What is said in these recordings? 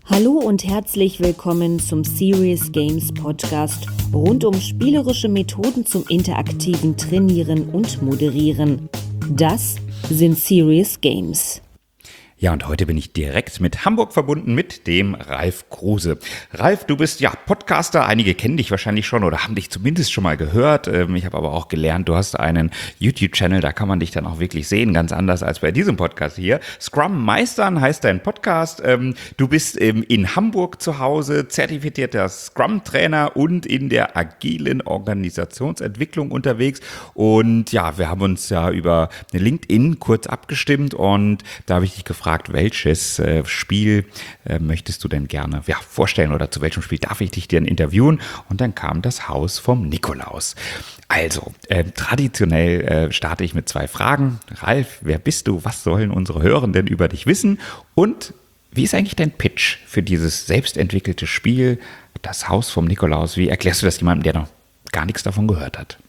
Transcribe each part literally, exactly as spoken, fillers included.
Hallo und herzlich willkommen zum Serious Games Podcast rund um spielerische Methoden zum interaktiven Trainieren und Moderieren. Das sind Serious Games. Ja, und heute bin ich direkt mit Hamburg verbunden mit dem Ralf Kruse. Ralf, du bist ja Podcaster, einige kennen dich wahrscheinlich schon oder haben dich zumindest schon mal gehört. Ich habe aber auch gelernt, du hast einen YouTube-Channel, da kann man dich dann auch wirklich sehen, ganz anders als bei diesem Podcast hier. Scrum Meistern heißt dein Podcast. Du bist in Hamburg zu Hause, zertifizierter Scrum-Trainer und in der agilen Organisationsentwicklung unterwegs. Und ja, wir haben uns ja über LinkedIn kurz abgestimmt und da habe ich dich gefragt, welches äh, Spiel äh, möchtest du denn gerne ja, vorstellen oder zu welchem Spiel darf ich dich denn interviewen? Und dann kam das Haus vom Nikolaus. Also, äh, traditionell äh, starte ich mit zwei Fragen. Ralf, wer bist du? Was sollen unsere Hörenden über dich wissen? Und wie ist eigentlich dein Pitch für dieses selbstentwickelte Spiel, das Haus vom Nikolaus? Wie erklärst du das jemandem, der noch gar nichts davon gehört hat?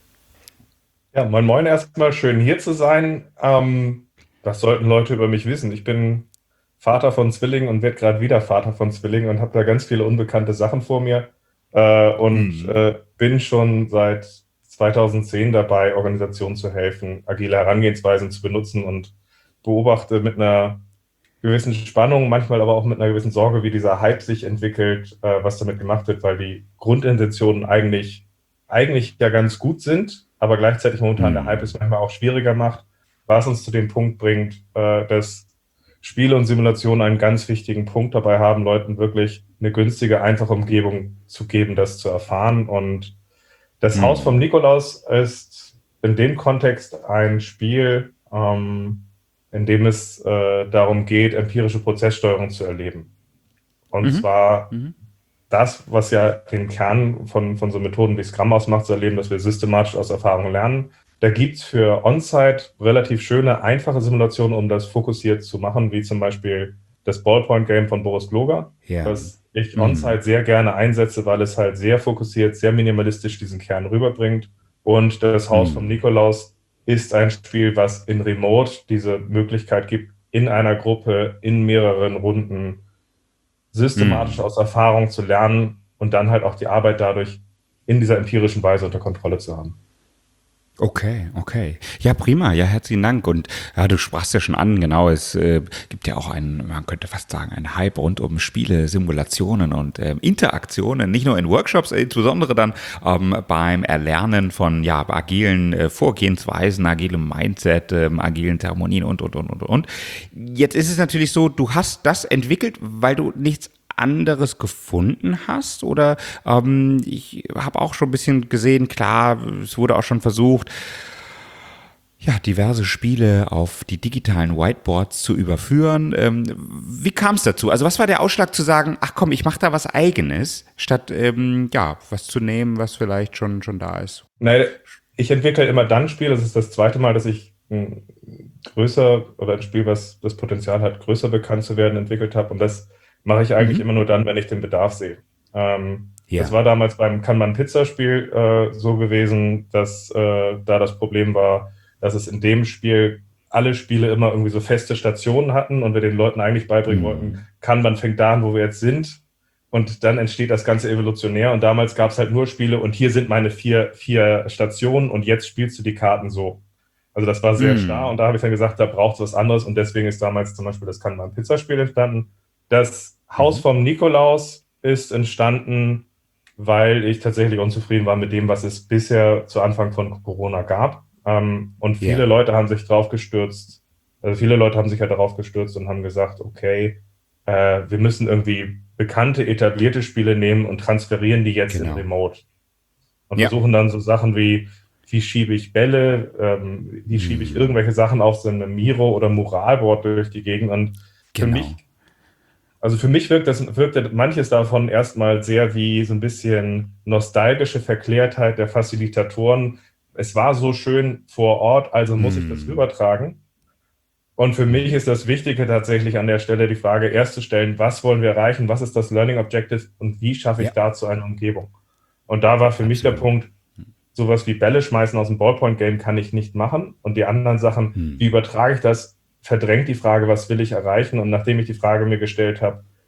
Ja, moin moin, erstmal schön hier zu sein. Ähm Was sollten Leute über mich wissen? Ich bin Vater von Zwillingen und werde gerade wieder Vater von Zwillingen und habe da ganz viele unbekannte Sachen vor mir äh, und mhm. äh, bin schon seit zweitausendzehn dabei, Organisationen zu helfen, agile Herangehensweisen zu benutzen und beobachte mit einer gewissen Spannung, manchmal aber auch mit einer gewissen Sorge, wie dieser Hype sich entwickelt, äh, was damit gemacht wird, weil die Grundintentionen eigentlich, eigentlich ja ganz gut sind, aber gleichzeitig momentan mhm. der Hype es manchmal auch schwieriger macht, was uns zu dem Punkt bringt, äh, dass Spiele und Simulationen einen ganz wichtigen Punkt dabei haben, Leuten wirklich eine günstige, einfache Umgebung zu geben, das zu erfahren. Und das mhm. Haus vom Nikolaus ist in dem Kontext ein Spiel, ähm, in dem es äh, darum geht, empirische Prozesssteuerung zu erleben. Und mhm. zwar mhm. das, was ja den Kern von, von so Methoden wie Scrum ausmacht, zu erleben, dass wir systematisch aus Erfahrungen lernen. Da gibt es für On-Site relativ schöne, einfache Simulationen, um das fokussiert zu machen, wie zum Beispiel das Ballpoint-Game von Boris Gloger, ja. das ich mhm. On-Site sehr gerne einsetze, weil es halt sehr fokussiert, sehr minimalistisch diesen Kern rüberbringt. Und das Haus mhm. vom Nikolaus ist ein Spiel, was in Remote diese Möglichkeit gibt, in einer Gruppe, in mehreren Runden systematisch mhm. aus Erfahrung zu lernen und dann halt auch die Arbeit dadurch in dieser empirischen Weise unter Kontrolle zu haben. Okay, okay. Ja, prima. Ja, herzlichen Dank. Und ja, du sprachst ja schon an, genau, es äh, gibt ja auch einen, man könnte fast sagen, einen Hype rund um Spiele, Simulationen und äh, Interaktionen, nicht nur in Workshops, insbesondere dann ähm, beim Erlernen von ja agilen äh, Vorgehensweisen, agilem Mindset, äh, agilen Zeremonien und, und, und, und, und. Jetzt ist es natürlich so, du hast das entwickelt, weil du nichts anderes gefunden hast oder ähm, ich habe auch schon ein bisschen gesehen, klar, es wurde auch schon versucht, ja, diverse Spiele auf die digitalen Whiteboards zu überführen. Ähm, wie kam es dazu? Also was war der Ausschlag zu sagen, ach komm, ich mache da was Eigenes, statt ähm, ja, was zu nehmen, was vielleicht schon, schon da ist? Nein, ich entwickle immer dann Spiele, das ist das zweite Mal, dass ich ein größer oder ein Spiel, was das Potenzial hat, größer bekannt zu werden, entwickelt habe und das mache ich eigentlich mhm. immer nur dann, wenn ich den Bedarf sehe. Ähm, ja. Das war damals beim Kanban-Pizza-Spiel äh, so gewesen, dass äh, da das Problem war, dass es in dem Spiel alle Spiele immer irgendwie so feste Stationen hatten und wir den Leuten eigentlich beibringen mhm. wollten, Kanban fängt da an, wo wir jetzt sind und dann entsteht das Ganze evolutionär und damals gab es halt nur Spiele und hier sind meine vier, vier Stationen und jetzt spielst du die Karten so. Also das war sehr mhm. starr und da habe ich dann gesagt, da braucht es was anderes und deswegen ist damals zum Beispiel das Kanban-Pizza-Spiel entstanden. Das Haus vom Nikolaus ist entstanden, weil ich tatsächlich unzufrieden war mit dem, was es bisher zu Anfang von Corona gab. Ähm, und viele yeah. Leute haben sich drauf gestürzt, also viele Leute haben sich ja darauf gestürzt und haben gesagt, okay, äh, wir müssen irgendwie bekannte, etablierte Spiele nehmen und transferieren die jetzt genau. in Remote. Und ja. versuchen dann so Sachen wie, wie schiebe ich Bälle, ähm, wie schiebe ich irgendwelche Sachen auf so einem Miro oder Muralboard durch die Gegend. Und genau. für mich Also für mich wirkt das wirkt manches davon erstmal sehr wie so ein bisschen nostalgische Verklärtheit der Facilitatoren. Es war so schön vor Ort, also muss mm. ich das rübertragen. Und für mich ist das Wichtige tatsächlich an der Stelle die Frage erst zu stellen, was wollen wir erreichen, was ist das Learning Objective und wie schaffe ich ja. dazu eine Umgebung? Und da war für Absolut. mich der Punkt, sowas wie Bälle schmeißen aus dem Ballpoint-Game kann ich nicht machen. Und die anderen Sachen, mm. wie übertrage ich das, verdrängt die Frage, was will ich erreichen? Und nachdem ich die Frage mir gestellt habe,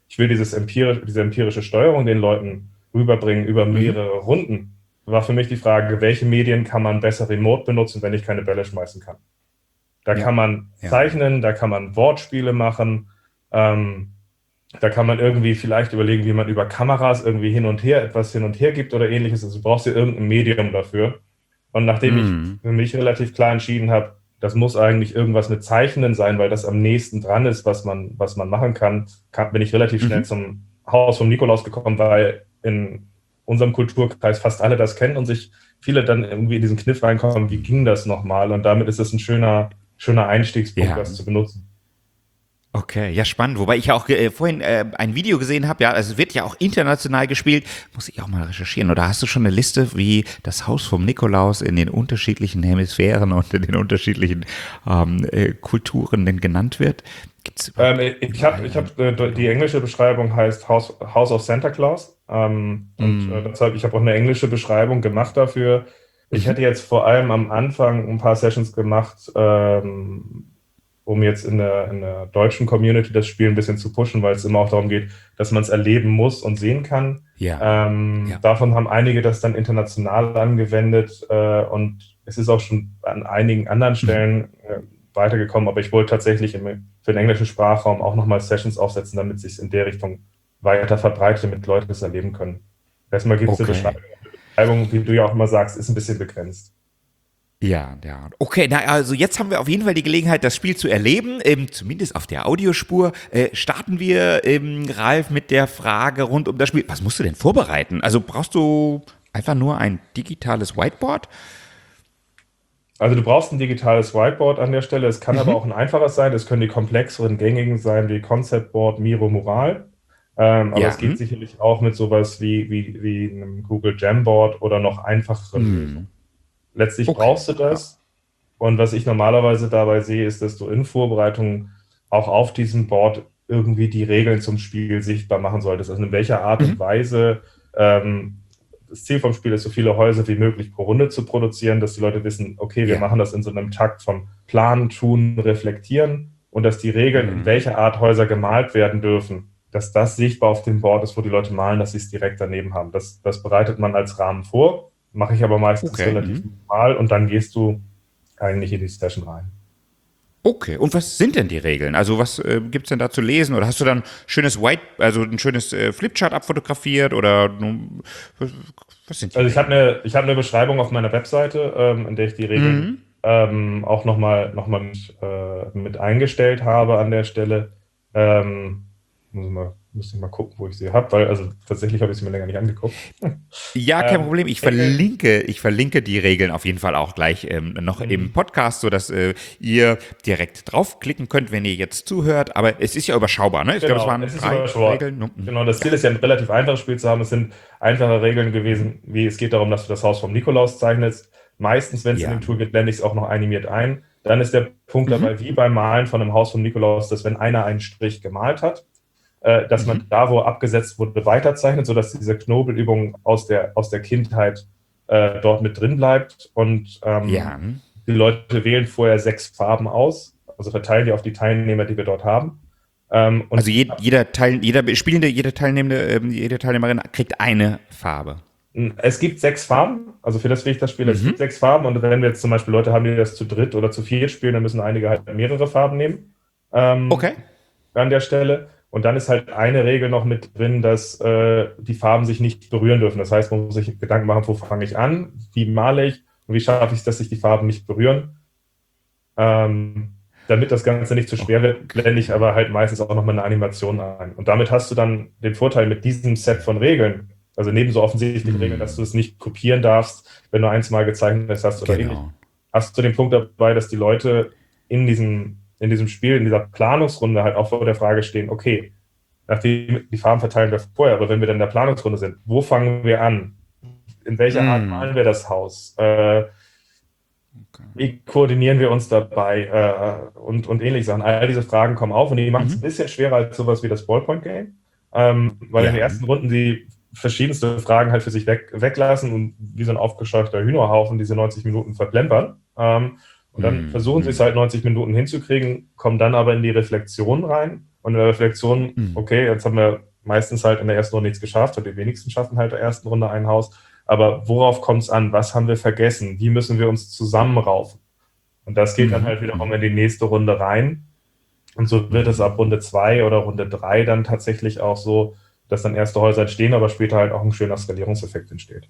ich will dieses empirisch, diese empirische Steuerung den Leuten rüberbringen über mehrere mhm. Runden, war für mich die Frage, welche Medien kann man besser remote benutzen, wenn ich keine Bälle schmeißen kann. Da ja. kann man zeichnen, ja. da kann man Wortspiele machen, ähm, da kann man irgendwie vielleicht überlegen, wie man über Kameras irgendwie hin und her etwas hin und her gibt oder ähnliches. Also du brauchst ja irgendein Medium dafür. Und nachdem mm. ich für mich relativ klar entschieden habe, das muss eigentlich irgendwas mit Zeichnen sein, weil das am nächsten dran ist, was man, was man machen kann, kann bin ich relativ schnell mhm. zum Haus vom Nikolaus gekommen, weil in unserem Kulturkreis fast alle das kennen und sich viele dann irgendwie in diesen Kniff reinkommen, wie ging das nochmal? Und damit ist es ein schöner, schöner Einstiegspunkt, ja. das zu benutzen. Okay, ja, spannend. Wobei ich ja auch äh, vorhin äh, ein Video gesehen habe, ja, also es wird ja auch international gespielt. Muss ich auch mal recherchieren. Oder hast du schon eine Liste, wie das Haus vom Nikolaus in den unterschiedlichen Hemisphären und in den unterschiedlichen ähm, äh, Kulturen denn genannt wird? Gibt's ähm, ich habe, ich hab, äh, die englische Beschreibung heißt House, House of Santa Claus. Ähm, mm. Und äh, deshalb, ich habe auch eine englische Beschreibung gemacht dafür. Ich hätte jetzt vor allem am Anfang ein paar Sessions gemacht, ähm, um jetzt in der, in der deutschen Community das Spiel ein bisschen zu pushen, weil es immer auch darum geht, dass man es erleben muss und sehen kann. Ja. Ähm, ja. Davon haben einige das dann international angewendet äh, und es ist auch schon an einigen anderen Stellen mhm. äh, weitergekommen, aber ich wollte tatsächlich im, für den englischen Sprachraum auch nochmal Sessions aufsetzen, damit es sich in der Richtung weiter verbreitet, damit Leute es erleben können. Erstmal gibt es okay. eine Beschreibung. Die Beschreibung, wie du ja auch immer sagst, ist ein bisschen begrenzt. Ja, ja. Okay, na also jetzt haben wir auf jeden Fall die Gelegenheit, das Spiel zu erleben, ähm, zumindest auf der Audiospur. Äh, starten wir, ähm, Ralf, mit der Frage rund um das Spiel. Was musst du denn vorbereiten? Also brauchst du einfach nur ein digitales Whiteboard? Also du brauchst ein digitales Whiteboard an der Stelle. Es kann mhm. aber auch ein einfaches sein. Es können die komplexeren, gängigen sein, wie Concept Board, Miro, Mural. Ähm, aber ja. es geht mhm. sicherlich auch mit sowas wie, wie, wie einem Google Jamboard oder noch einfacheren mhm. Lösungen. Letztlich okay. brauchst du das. Und was ich normalerweise dabei sehe, ist, dass du in Vorbereitung auch auf diesem Board irgendwie die Regeln zum Spiel sichtbar machen solltest. Also in welcher Art mhm. und Weise. Ähm, das Ziel vom Spiel ist, so viele Häuser wie möglich pro Runde zu produzieren, dass die Leute wissen, okay, wir ja. machen das in so einem Takt von Planen, Tun, Reflektieren und dass die Regeln, mhm. in welcher Art Häuser gemalt werden dürfen, dass das sichtbar auf dem Board ist, wo die Leute malen, dass sie es direkt daneben haben. Das, das bereitet man als Rahmen vor. Mache ich aber meistens okay. relativ mhm. normal und dann gehst du eigentlich in die Session rein. Okay, und was sind denn die Regeln? Also was äh, gibt es denn da zu lesen? Oder hast du dann schönes White, also ein schönes äh, Flipchart abfotografiert? Oder was, was sind die Also ich habe eine, ich hab eine Beschreibung auf meiner Webseite, ähm, in der ich die Regeln mhm. ähm, auch nochmal noch mal mit, äh, mit eingestellt habe an der Stelle. Ähm, muss ich mal Müsste ich mal gucken, wo ich sie habe, weil also tatsächlich habe ich sie mir länger nicht angeguckt. Ja, kein ähm, Problem. Ich verlinke, ich verlinke die Regeln auf jeden Fall auch gleich ähm, noch mhm. im Podcast, sodass äh, ihr direkt draufklicken könnt, wenn ihr jetzt zuhört. Aber es ist ja überschaubar, ne? Ich genau, glaube, es waren es drei Regeln. Genau, das Ziel ist ja ein relativ einfaches Spiel zu haben. Es sind einfache Regeln gewesen, wie es geht darum, dass du das Haus vom Nikolaus zeichnest. Meistens, wenn es ja. in dem Tool geht, blende ich es auch noch animiert ein. Dann ist der Punkt mhm. dabei, wie beim Malen von einem Haus vom Nikolaus, dass wenn einer einen Strich gemalt hat, dass man mhm. da, wo abgesetzt wurde, weiterzeichnet, sodass diese Knobelübung aus der, aus der Kindheit äh, dort mit drin bleibt. Und ähm, ja. die Leute wählen vorher sechs Farben aus, also verteilen die auf die Teilnehmer, die wir dort haben. Ähm, und also je, jeder, Teil, jeder Spielende, jede Teilnehmende, jede Teilnehmerin kriegt eine Farbe. Es gibt sechs Farben, also für das will ich das Spiel, mhm. es gibt sechs Farben. Und wenn wir jetzt zum Beispiel Leute haben, die das zu dritt oder zu viert spielen, dann müssen einige halt mehrere Farben nehmen. Ähm, okay. An der Stelle. Und dann ist halt eine Regel noch mit drin, dass äh, die Farben sich nicht berühren dürfen. Das heißt, man muss sich Gedanken machen, wo fange ich an, wie male ich und wie schaffe ich es, dass sich die Farben nicht berühren. Ähm, damit das Ganze nicht zu schwer wird, blende ich aber halt meistens auch nochmal eine Animation ein. Und damit hast du dann den Vorteil mit diesem Set von Regeln, also neben so offensichtlichen mm. Regeln, dass du es nicht kopieren darfst, wenn du eins mal gezeichnet hast oder genau. ähnlich, hast du den Punkt dabei, dass die Leute in diesem in diesem Spiel, in dieser Planungsrunde halt auch vor der Frage stehen, okay, nachdem die Farben verteilen wir vorher, aber wenn wir dann in der Planungsrunde sind, wo fangen wir an? In welcher mm. Art malen wir das Haus? Äh, okay. Wie koordinieren wir uns dabei? Äh, und, und ähnliche Sachen. All diese Fragen kommen auf und die machen es mhm. ein bisschen schwerer als sowas wie das Ballpoint-Game, ähm, weil ja. in den ersten Runden die verschiedenste Fragen halt für sich weg, weglassen und wie so ein aufgescheuchter Hühnerhaufen diese neunzig Minuten verplempern. Ähm, Und dann mm, versuchen sie es halt neunzig Minuten hinzukriegen, kommen dann aber in die Reflexion rein Und in der Reflexion, Mhm. okay, jetzt haben wir meistens halt in der ersten Runde nichts geschafft und die wenigsten schaffen halt in der ersten Runde ein Haus. Aber worauf kommt es an? Was haben wir vergessen? Wie müssen wir uns zusammenraufen? Und das geht dann Mhm. halt wiederum in die nächste Runde rein. Und so wird es ab Runde zwei oder Runde drei dann tatsächlich auch so, dass dann erste Häuser entstehen, aber später halt auch ein schöner Skalierungseffekt entsteht.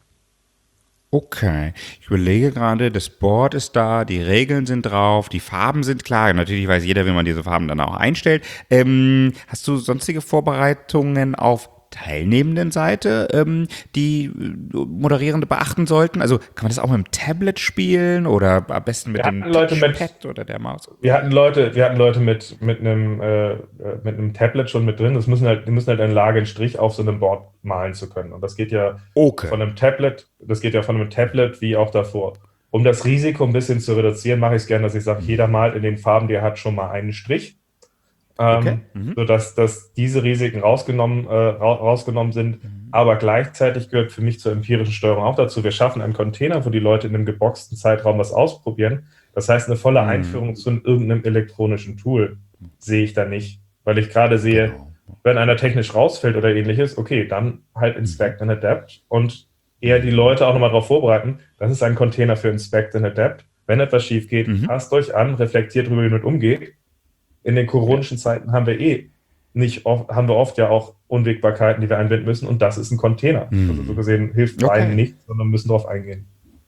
Okay, ich überlege gerade, das Board ist da, die Regeln sind drauf, die Farben sind klar. Natürlich weiß jeder, wie man diese Farben dann auch einstellt. Ähm, hast du sonstige Vorbereitungen auf teilnehmenden Seite, ähm, die äh, Moderierende beachten sollten? Also kann man das auch mit dem Tablet spielen oder am besten mit Wir dem hatten Leute mit, Touchpad oder der Maus? wir hatten Leute, wir hatten Leute mit, mit einem, äh, mit einem Tablet schon mit drin. Das müssen halt, die müssen halt in der Lage, einen Strich auf so einem Board malen zu können. Und das geht ja Okay. von einem Tablet, das geht ja von einem Tablet wie auch davor. Um das Risiko ein bisschen zu reduzieren, mache ich es gerne, dass ich sage, jeder malt in den Farben, die er hat, schon mal einen Strich. Okay. Ähm, Mhm. sodass dass diese Risiken rausgenommen, äh, ra rausgenommen sind. Aber gleichzeitig gehört für mich zur empirischen Steuerung auch dazu, wir schaffen einen Container, wo die Leute in einem geboxten Zeitraum was ausprobieren. Das heißt, eine volle Einführung zu irgendeinem elektronischen Tool sehe ich da nicht. Weil ich gerade sehe, Genau. wenn einer technisch rausfällt oder ähnliches, okay, dann halt Inspect and Adapt und eher die Leute auch nochmal darauf vorbereiten, das ist ein Container für Inspect and Adapt. Wenn etwas schief geht, Mhm. passt euch an, reflektiert darüber, wie ihr damit umgeht. In den koronischen Zeiten haben wir eh nicht oft, haben wir oft ja auch Unwägbarkeiten, die wir einbinden müssen, und das ist ein Container. Mhm. Also so gesehen hilft Okay. beiden nicht, sondern müssen darauf eingehen.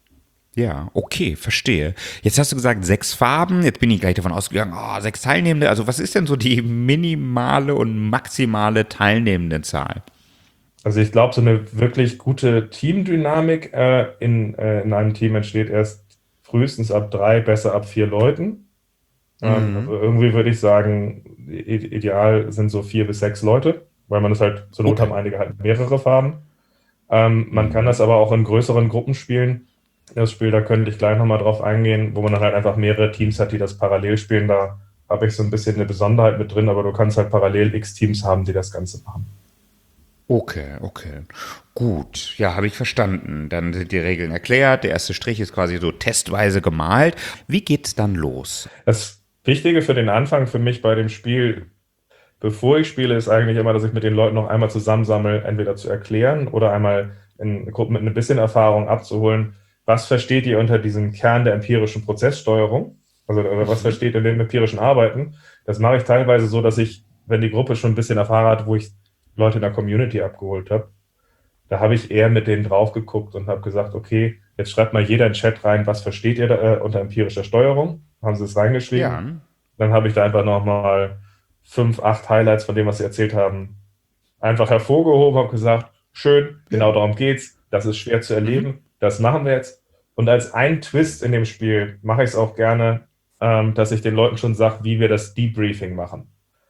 Ja, okay, verstehe. Jetzt hast du gesagt, sechs Farben. Jetzt bin ich gleich davon ausgegangen, oh, sechs Teilnehmende. Also was ist denn so die minimale und maximale Teilnehmendenzahl? Also ich glaube, so eine wirklich gute Teamdynamik äh, in, äh, in einem Team entsteht erst frühestens ab drei, besser ab vier Leuten. Ähm, also irgendwie würde ich sagen, i- ideal sind so vier bis sechs Leute, weil man es halt, zur Not Okay. haben einige halt mehrere Farben. Ähm, man kann das aber auch in größeren Gruppen spielen. Das Spiel, da könnte ich gleich nochmal drauf eingehen, wo man dann halt einfach mehrere Teams hat, die das parallel spielen. Da habe ich so ein bisschen eine Besonderheit mit drin, aber du kannst halt parallel x Teams haben, die das Ganze machen. Okay, okay. Gut, ja, habe ich verstanden. Dann sind die Regeln erklärt. Der erste Strich ist quasi so testweise gemalt. Wie geht's dann los? Das Wichtige für den Anfang für mich bei dem Spiel, bevor ich spiele, ist eigentlich immer, dass ich mit den Leuten noch einmal zusammensammle, entweder zu erklären oder einmal in Gruppen mit ein bisschen Erfahrung abzuholen. Was versteht ihr unter diesem Kern der empirischen Prozesssteuerung? Also oder was versteht ihr in dem empirischen Arbeiten? Das mache ich teilweise so, dass ich, wenn die Gruppe schon ein bisschen Erfahrung hat, wo ich Leute in der Community abgeholt habe, da habe ich eher mit denen drauf geguckt und habe gesagt, okay, jetzt schreibt mal jeder in den Chat rein, was versteht ihr da, äh, unter empirischer Steuerung? Haben sie es reingeschrieben? Ja. Dann habe ich da einfach nochmal fünf, acht Highlights von dem, was sie erzählt haben, einfach hervorgehoben, habe gesagt, schön, genau darum geht's, das ist schwer zu erleben, das machen wir jetzt. Und als ein Twist in dem Spiel mache ich es auch gerne, ähm, dass ich den Leuten schon sage, wie wir das Debriefing machen.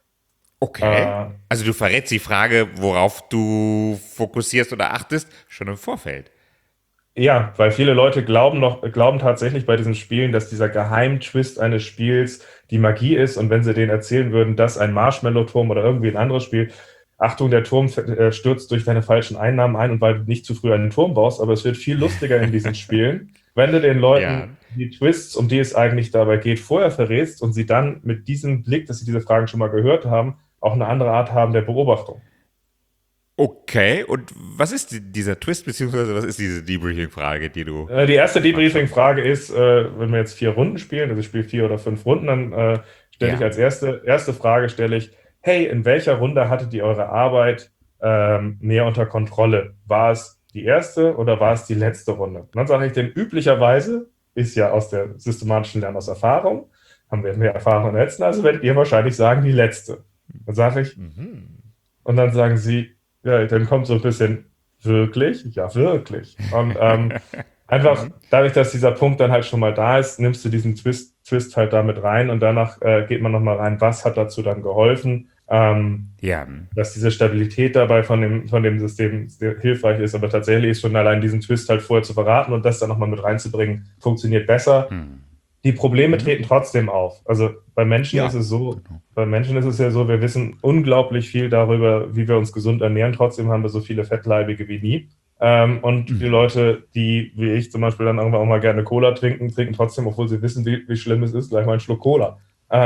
Okay. Äh, Also du verrätst die Frage, worauf du fokussierst oder achtest, schon im Vorfeld. Ja, weil viele Leute glauben noch, glauben tatsächlich bei diesen Spielen, dass dieser Geheimtwist eines Spiels die Magie ist, und wenn sie denen erzählen würden, dass ein Marshmallow-Turm oder irgendwie ein anderes Spiel, Achtung, der Turm äh, stürzt durch deine falschen Einnahmen ein und weil du nicht zu früh einen Turm baust, aber es wird viel lustiger in diesen Spielen, wenn du den Leuten Ja. die Twists, um die es eigentlich dabei geht, vorher verrätst und sie dann mit diesem Blick, dass sie diese Fragen schon mal gehört haben, auch eine andere Art haben der Beobachtung. Okay, und was ist die, dieser Twist, beziehungsweise was ist diese Debriefing-Frage, die du... Äh, Die erste Debriefing-Frage ist, äh, wenn wir jetzt vier Runden spielen, also ich spiele vier oder fünf Runden, dann äh, stelle Ja. ich als erste, erste Frage, stelle ich, hey, in welcher Runde hattet ihr eure Arbeit ähm, mehr unter Kontrolle? War es die erste oder war es die letzte Runde? Und dann sage ich denn, üblicherweise ist ja aus der systematischen Lernen aus Erfahrung, haben wir mehr Erfahrung in der letzten, also werdet ihr wahrscheinlich sagen, die letzte. Dann sage ich, und dann sagen sie, ja, dann kommt so ein bisschen, wirklich? Ja, wirklich. Und ähm, einfach dadurch, dass dieser Punkt dann halt schon mal da ist, nimmst du diesen Twist, Twist halt damit rein und danach äh, geht man nochmal rein, was hat dazu dann geholfen, ähm, Ja. dass diese Stabilität dabei von dem, von dem System sehr hilfreich ist, aber tatsächlich ist schon allein diesen Twist halt vorher zu verraten und das dann nochmal mit reinzubringen, funktioniert besser. Die Probleme treten trotzdem auf. Also bei Menschen Ja, ist es so, bei Menschen ist es ja so, wir wissen unglaublich viel darüber, wie wir uns gesund ernähren. Trotzdem haben wir so viele Fettleibige wie nie. Ähm, und die Leute, die, wie ich zum Beispiel, dann irgendwann auch mal gerne Cola trinken, trinken trotzdem, obwohl sie wissen, wie, wie schlimm es ist, gleich mal einen Schluck Cola. Ähm,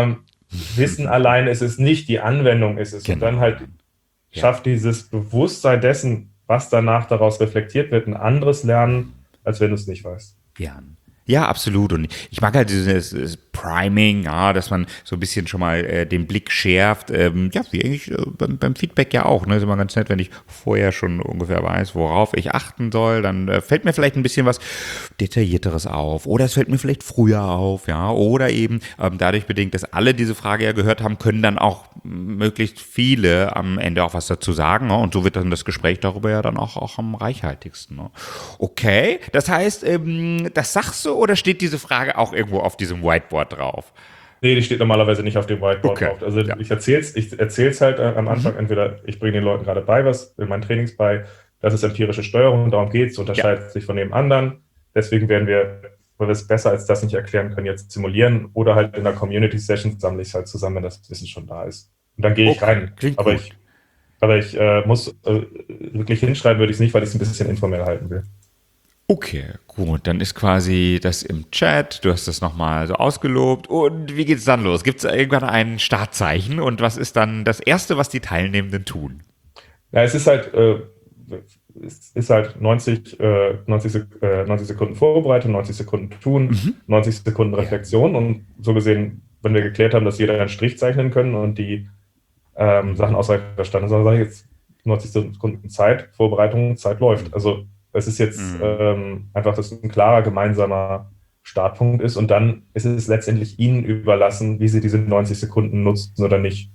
Wissen alleine ist es nicht, die Anwendung ist es. Genau. Und dann halt Ja. schafft dieses Bewusstsein dessen, was danach daraus reflektiert wird, ein anderes Lernen, als wenn du es nicht weißt. Ja. Ja, absolut. Und ich mag halt dieses, dieses Priming, ja, dass man so ein bisschen schon mal äh, den Blick schärft. Ähm, ja, wie eigentlich äh, beim, beim Feedback ja auch. Ne? Ist immer ganz nett, wenn ich vorher schon ungefähr weiß, worauf ich achten soll. Dann äh, fällt mir vielleicht ein bisschen was Detaillierteres auf. Oder es fällt mir vielleicht früher auf, ja. Oder eben ähm, dadurch bedingt, dass alle diese Frage ja gehört haben, können dann auch möglichst viele am Ende auch was dazu sagen. Ne? Und so wird dann das Gespräch darüber ja dann auch, auch am reichhaltigsten. Ne? Okay, das heißt, ähm, das sagst du, oder steht diese Frage auch irgendwo auf diesem Whiteboard drauf? Nee, die steht normalerweise nicht auf dem Whiteboard Okay. drauf. Also Ja. ich erzähl's, ich erzähl's halt äh, am Anfang, Mhm. entweder ich bringe den Leuten gerade bei was, in meinen Trainings bei, das ist empirische Steuerung, darum geht's, unterscheidet sich von dem anderen. Deswegen werden wir, weil wir es besser als das nicht erklären können, jetzt simulieren oder halt in der Community-Session sammle ich es halt zusammen, wenn das Wissen schon da ist. Und dann gehe ich Okay, rein. klingt aber gut. ich, aber ich äh, muss äh, wirklich hinschreiben, würde ich es nicht, weil ich es ein bisschen informell halten will. Okay, gut, dann ist quasi das im Chat, du hast das nochmal so ausgelobt und wie geht's dann los? Gibt es irgendwann ein Startzeichen und was ist dann das Erste, was die Teilnehmenden tun? Ja, es ist halt, äh, es ist halt neunzig, äh, neunzig, Sek- äh, neunzig Sekunden Vorbereitung, neunzig Sekunden tun, Mhm. neunzig Sekunden Reflexion und so gesehen, wenn wir geklärt haben, dass jeder einen Strich zeichnen können und die ähm, Sachen ausreichend verstanden sind, dann sage ich jetzt neunzig Sekunden Zeit, Vorbereitung, Zeit läuft. Also es ist jetzt Mhm. ähm, einfach, dass ein klarer gemeinsamer Startpunkt ist und dann ist es letztendlich ihnen überlassen, wie sie diese neunzig Sekunden nutzen oder nicht.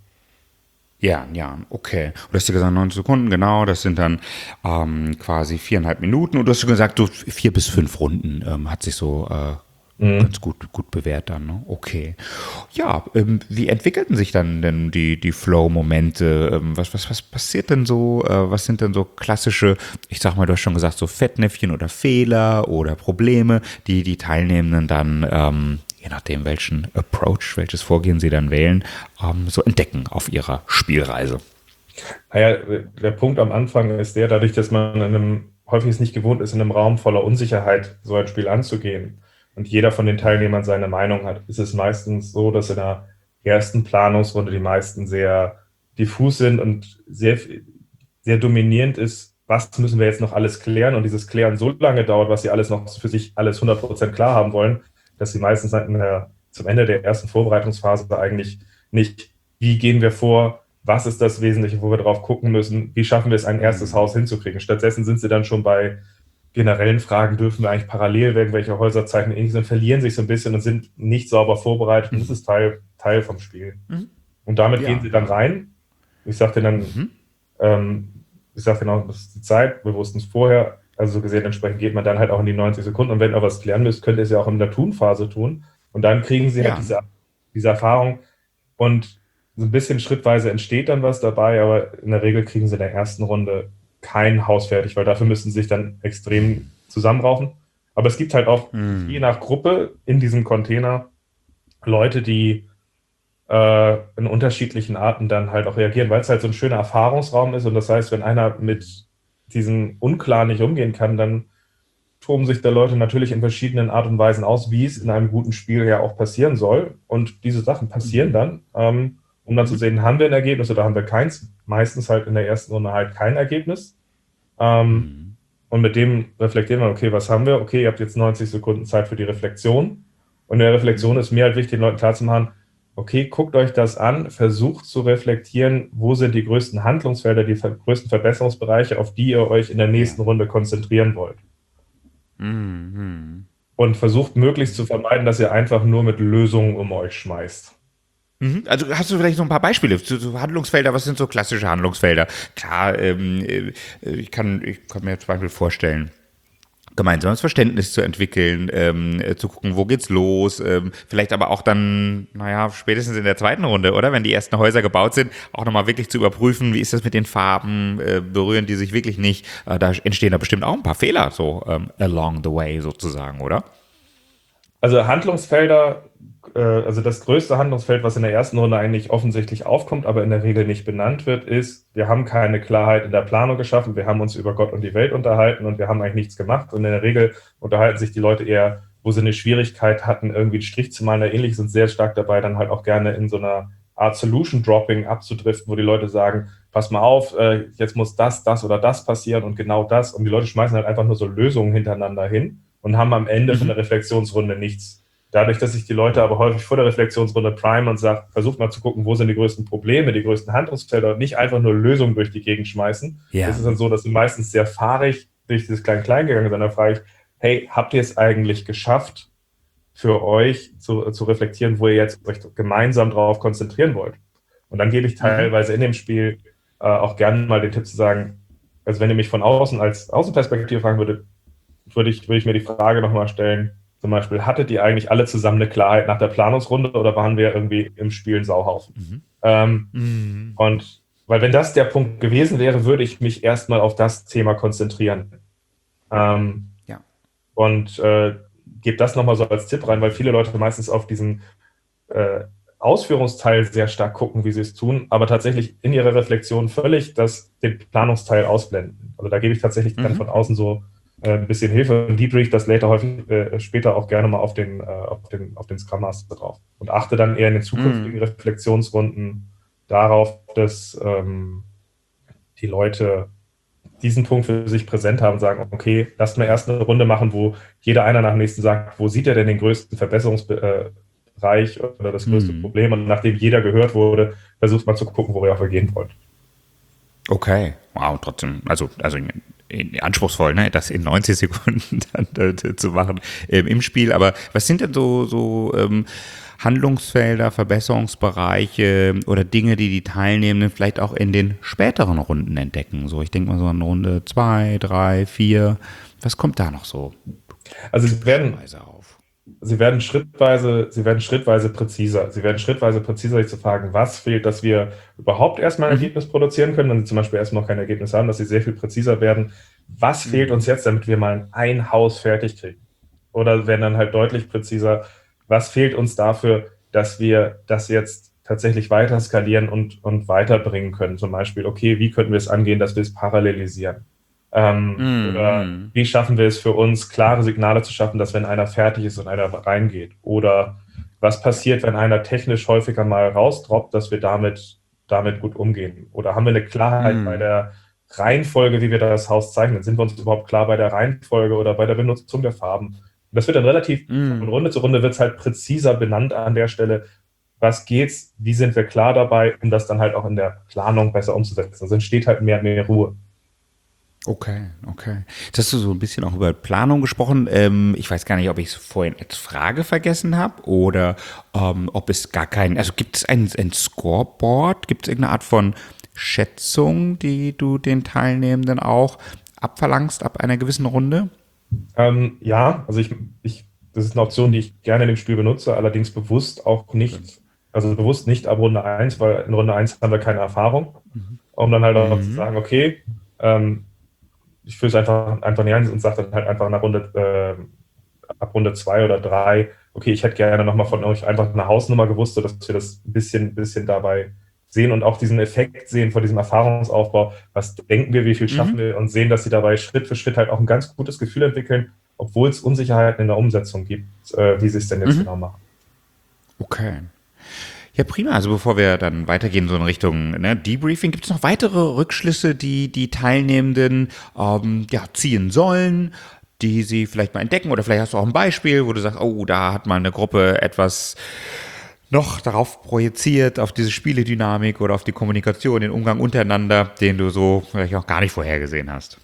Ja, ja, okay. Du hast ja gesagt neunzig Sekunden, genau, das sind dann ähm, quasi viereinhalb Minuten und du hast schon gesagt, so vier bis fünf Runden ähm, hat sich so äh, Mhm. ganz gut, gut bewährt dann, ne? Okay. Ja, ähm, wie entwickelten sich dann denn die, die Flow-Momente? Ähm, was, was, was passiert denn so? Äh, was sind denn so klassische, ich sag mal, du hast schon gesagt, so Fettnäpfchen oder Fehler oder Probleme, die die Teilnehmenden dann, ähm, je nachdem welchen Approach, welches Vorgehen sie dann wählen, ähm, so entdecken auf ihrer Spielreise? Naja, der Punkt am Anfang ist der, dadurch, dass man in einem, häufig es nicht gewohnt ist, in einem Raum voller Unsicherheit so ein Spiel anzugehen und jeder von den Teilnehmern seine Meinung hat, ist es meistens so, dass in der ersten Planungsrunde die meisten sehr diffus sind und sehr, sehr dominierend ist, was müssen wir jetzt noch alles klären und dieses Klären so lange dauert, was sie alles noch für sich alles hundert Prozent klar haben wollen, dass sie meistens in der, zum Ende der ersten Vorbereitungsphase eigentlich nicht, wie gehen wir vor, was ist das Wesentliche, wo wir drauf gucken müssen, wie schaffen wir es, ein erstes Haus hinzukriegen. Stattdessen sind sie dann schon bei generellen Fragen, dürfen wir eigentlich parallel irgendwelche Häuser zeichnen, irgendwie so, verlieren sich so ein bisschen und sind nicht sauber vorbereitet. Und das ist Teil, Teil vom Spiel. Mhm. Und damit Ja. gehen sie dann rein. Ich sagte dann, Mhm. ähm, ich sagte genau, das ist die Zeit, wir wussten es vorher, also so gesehen, entsprechend geht man dann halt auch in die neunzig Sekunden und wenn ihr was klären müsst, könnt ihr es ja auch in der Tun-Phase tun und dann kriegen sie Ja. halt diese, diese Erfahrung und so ein bisschen schrittweise entsteht dann was dabei, aber in der Regel kriegen sie in der ersten Runde kein Haus fertig, weil dafür müssen sie sich dann extrem zusammenraufen. Aber es gibt halt auch Mhm. je nach Gruppe in diesem Container Leute, die äh, in unterschiedlichen Arten dann halt auch reagieren, weil es halt so ein schöner Erfahrungsraum ist und das heißt, wenn einer mit diesem Unklar nicht umgehen kann, dann toben sich da Leute natürlich in verschiedenen Art und Weisen aus, wie es in einem guten Spiel ja auch passieren soll. Und diese Sachen passieren dann, ähm, um dann zu sehen, haben wir ein Ergebnis oder haben wir keins. Meistens halt in der ersten Runde halt kein Ergebnis. Ähm, Mhm. und mit dem reflektieren wir, okay, was haben wir? Okay, ihr habt jetzt neunzig Sekunden Zeit für die Reflexion. Und in der Reflexion ist mir halt wichtig, den Leuten klarzumachen, okay, guckt euch das an, versucht zu reflektieren, wo sind die größten Handlungsfelder, die ver- größten Verbesserungsbereiche, auf die ihr euch in der nächsten Ja. Runde konzentrieren wollt. Mhm. Und versucht möglichst zu vermeiden, dass ihr einfach nur mit Lösungen um euch schmeißt. Mhm. Also hast du vielleicht so ein paar Beispiele zu, zu Handlungsfelder? Was sind so klassische Handlungsfelder? Klar, ähm, äh, ich kann, ich kann mir zum Beispiel vorstellen, gemeinsames Verständnis zu entwickeln, ähm, äh, zu gucken, wo geht's los, ähm, vielleicht aber auch dann, naja, spätestens in der zweiten Runde, oder? Wenn die ersten Häuser gebaut sind, auch nochmal wirklich zu überprüfen, wie ist das mit den Farben, äh, berühren die sich wirklich nicht? Äh, da entstehen da bestimmt auch ein paar Fehler, so ähm, along the way sozusagen, oder? Also Handlungsfelder, äh, also das größte Handlungsfeld, was in der ersten Runde eigentlich offensichtlich aufkommt, aber in der Regel nicht benannt wird, ist, wir haben keine Klarheit in der Planung geschaffen, wir haben uns über Gott und die Welt unterhalten und wir haben eigentlich nichts gemacht. Und in der Regel unterhalten sich die Leute eher wo sie eine Schwierigkeit hatten, irgendwie einen Strich zu malen oder ähnliches, sind sehr stark dabei, dann halt auch gerne in so einer Art Solution Dropping abzudriften, wo die Leute sagen, pass mal auf, äh, jetzt muss das, das oder das passieren und genau das. Und die Leute schmeißen halt einfach nur so Lösungen hintereinander hin und haben am Ende mhm. von der Reflexionsrunde nichts. Dadurch, dass ich die Leute aber häufig vor der Reflexionsrunde prime und sage, versucht mal zu gucken, wo sind die größten Probleme, die größten Handlungsfelder und nicht einfach nur Lösungen durch die Gegend schmeißen. Ja. Das ist dann so, dass sie meistens sehr fahrig durch dieses Klein-Klein gegangen sind. Da frage ich, hey, habt ihr es eigentlich geschafft, für euch zu, zu reflektieren, wo ihr jetzt euch gemeinsam darauf konzentrieren wollt? Und dann gebe ich teilweise in dem Spiel äh, auch gerne mal den Tipp zu sagen, also wenn ihr mich von außen als Außenperspektive fragen würdet, würde ich, würde ich mir die Frage nochmal stellen, zum Beispiel, hattet ihr eigentlich alle zusammen eine Klarheit nach der Planungsrunde oder waren wir irgendwie im Spiel ein Sauhaufen? Mhm. Ähm, mhm. Und weil wenn das der Punkt gewesen wäre, würde ich mich erstmal auf das Thema konzentrieren. Ähm, ja. Und äh, gebe das nochmal so als Tipp rein, weil viele Leute meistens auf diesen äh, Ausführungsteil sehr stark gucken, wie sie es tun, aber tatsächlich in ihrer Reflexion völlig das, den Planungsteil ausblenden. Also da gebe ich tatsächlich mhm. dann von außen so äh, ein bisschen Hilfe und debrief das later häufig äh, später auch gerne mal auf den, äh, auf den, auf den Scrum Master drauf und achte dann eher in den zukünftigen mhm. Reflexionsrunden darauf, dass ähm, die Leute diesen Punkt für sich präsent haben und sagen, okay, lasst mal erst eine Runde machen, wo jeder einer nach dem nächsten sagt, wo sieht er denn den größten Verbesserungsbereich oder das größte mhm. Problem? Und nachdem jeder gehört wurde, versucht man zu gucken, wo ihr auch vergehen wollt. Okay, wow, trotzdem, also, also anspruchsvoll, ne, das in neunzig Sekunden dann äh, zu machen äh, im Spiel. Aber was sind denn so, so ähm, Handlungsfelder, Verbesserungsbereiche oder Dinge, die die Teilnehmenden vielleicht auch in den späteren Runden entdecken? So, ich denke mal so an Runde zwei, drei, vier. Was kommt da noch so? Also sie werden, auf? sie werden schrittweise, sie werden schrittweise präziser. Sie werden schrittweise präziser, sich zu fragen, was fehlt, dass wir überhaupt erstmal ein mhm. Ergebnis produzieren können, wenn sie zum Beispiel erstmal noch kein Ergebnis haben, dass sie sehr viel präziser werden. Was mhm. fehlt uns jetzt, damit wir mal ein Haus fertig kriegen? Oder werden dann halt deutlich präziser, was fehlt uns dafür, dass wir das jetzt tatsächlich weiter skalieren und, und weiterbringen können? Zum Beispiel, okay, wie könnten wir es angehen, dass wir es parallelisieren? Ähm, mm. Oder wie schaffen wir es für uns, klare Signale zu schaffen, dass wenn einer fertig ist und einer reingeht? Oder was passiert, wenn einer technisch häufiger mal rausdroppt, dass wir damit, damit gut umgehen? Oder haben wir eine Klarheit mm. bei der Reihenfolge, wie wir das Haus zeichnen? Sind wir uns überhaupt klar bei der Reihenfolge oder bei der Benutzung der Farben? Das wird dann relativ, mm. von Runde zu Runde wird es halt präziser benannt an der Stelle. Was geht's? Wie sind wir klar dabei, um das dann halt auch in der Planung besser umzusetzen? Also entsteht halt mehr, mehr Ruhe. Okay, okay. Jetzt hast du so ein bisschen auch über Planung gesprochen. Ähm, ich weiß gar nicht, ob ich es vorhin als Frage vergessen habe oder ähm, ob es gar kein, also gibt es ein, ein Scoreboard? Gibt es irgendeine Art von Schätzung, die du den Teilnehmenden auch abverlangst ab einer gewissen Runde? Ähm, ja, also ich, ich, das ist eine Option, die ich gerne in dem Spiel benutze, allerdings bewusst auch nicht, also bewusst nicht ab Runde eins, weil in Runde eins haben wir keine Erfahrung, mhm. um dann halt auch mhm. zu sagen, okay, ähm, ich führe es einfach, einfach nicht ein und sage dann halt einfach nach Runde, äh, ab Runde zwei oder drei, okay, ich hätte gerne nochmal von euch einfach eine Hausnummer gewusst, sodass wir das ein bisschen, bisschen dabei sehen und auch diesen Effekt sehen von diesem Erfahrungsaufbau. Was denken wir, wie viel schaffen mhm. wir und sehen, dass sie dabei Schritt für Schritt halt auch ein ganz gutes Gefühl entwickeln, obwohl es Unsicherheiten in der Umsetzung gibt, äh, wie sie es denn jetzt mhm. genau machen. Okay. Ja, prima. Also bevor wir dann weitergehen so in Richtung ne, Debriefing, gibt es noch weitere Rückschlüsse, die die Teilnehmenden ähm, ja, ziehen sollen, die sie vielleicht mal entdecken? Oder vielleicht hast du auch ein Beispiel, wo du sagst, oh, da hat mal eine Gruppe etwas noch darauf projiziert, auf diese Spieledynamik oder auf die Kommunikation, den Umgang untereinander, den du so vielleicht auch gar nicht vorhergesehen hast?